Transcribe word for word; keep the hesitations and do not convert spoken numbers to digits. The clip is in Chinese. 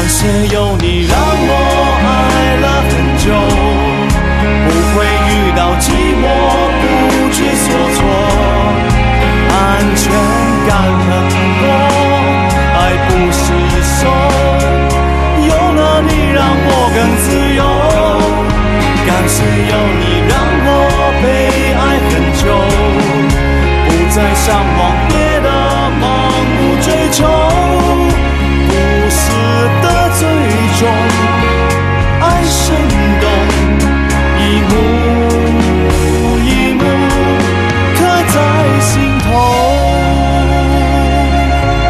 谢有你让我爱了很久，不会遇到寂寞不知所措，安全感很多，爱不释手，有了你让我更自由。